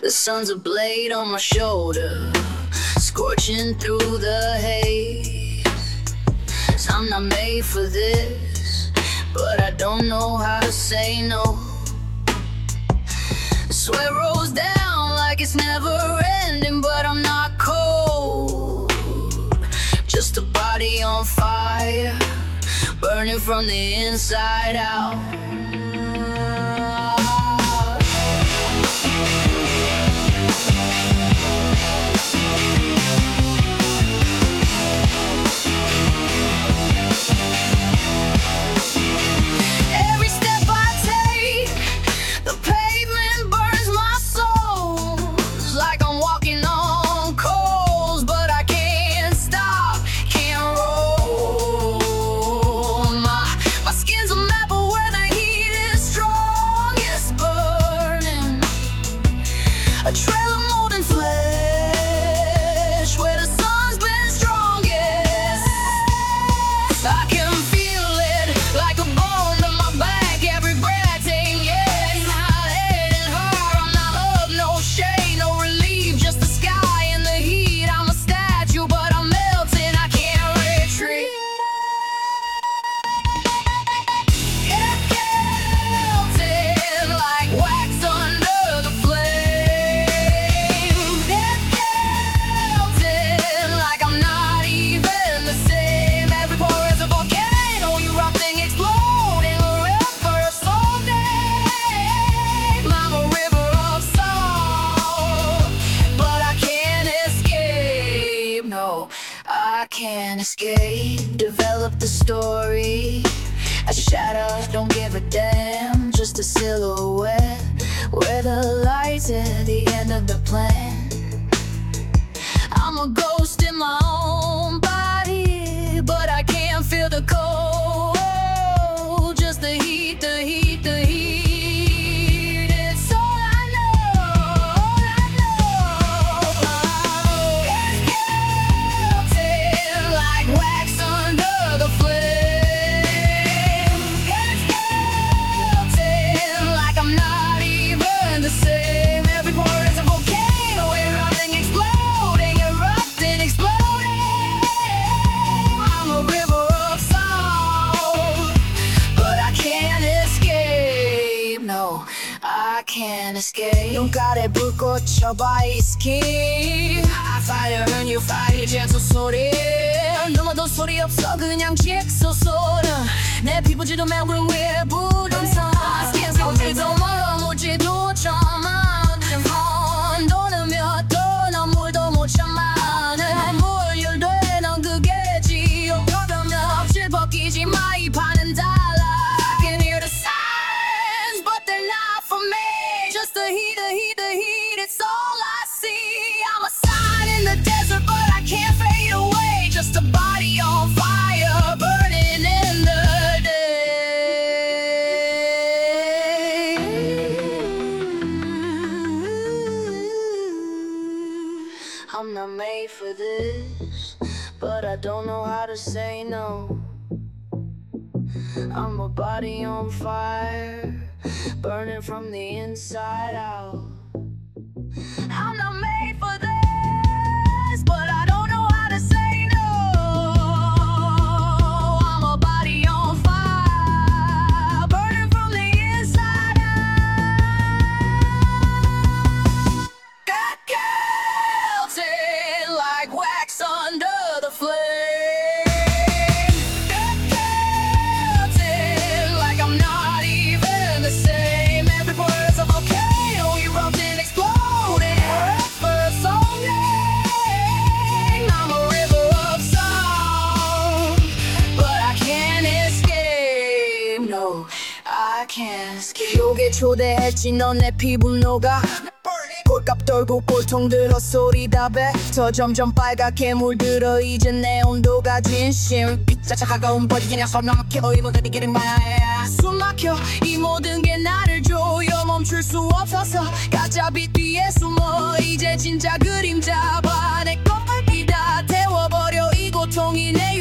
The sun's a blade on my shoulder, scorching through the haze. I'm not made for this, but I don't know how to say no. Sweat rolls down like it's never ending, but I'm not cold. Just a body on fire, burning from the inside out. A trail of molten flesh, where the sun's been strongest. I can feel it like a bone to my back, every breath taking yes. Not heading hard, I'm not love, no shade, no relief, just the sky and the heat. I'm a statue, but I'm melting, I can't retreat. Melting like wax under the flame. I can't escape, develop the story. A shadow, don't give a damn, just a silhouette, where the light's at the end of the plan. I'm a ghost in my own body, but I can't feel the cold, just the heat, the heat, the heat. It's all I know, all I know. Melting like wax under the flame. Melting like I'm not even the same. Every pore is a volcano, erupting, exploding, erupting, exploding. I'm a river of song, but I can't escape. No, I can't escape. 눈가에 불꽃 쳐봐 이 skin. I fire and you fire, gentle 소리. 너무도 소리 없어, 그냥 직소 소리. 내 피부지도 매운 위에 부동산. Skin 소리도 멀어 무지도 참아. 혼돈은 몇 돈, 물도 못 참아. 내 물열돼, 넌 그게 지옥. 그러면 엎질 벗기지 마, 이 판은 달라. I can hear the signs, but they're not for me. Just the heat, the heat, the heat, it's all I see. I'm a sign in the desert, but I can't fade away. Just a body on fire, burning in the day. I'm not made for this, but I don't know how to say no. I'm a body on fire, burning from the inside out. I'm not made for this, but I don't know how to say no. I'm a body on fire, burning from the inside out. Got melted like wax under the flame. I can't escape. 욕에 초대했지 넌 내 피부 녹아. 꼴값 떨고 꼴통 들어 소리 다 뱉어. 점점 빨갛게 물들어 이제 내 온도가 진심. 빛자차 가까운 버리기냐 선명하게 의문 들이기는 마야. 숨 막혀 이 모든 게 나를 조여. 멈출 수 없어서 가짜빛 뒤에 숨어. 이제 진짜 그림자 봐. 내 걸 다 태워버려 이 고통이 내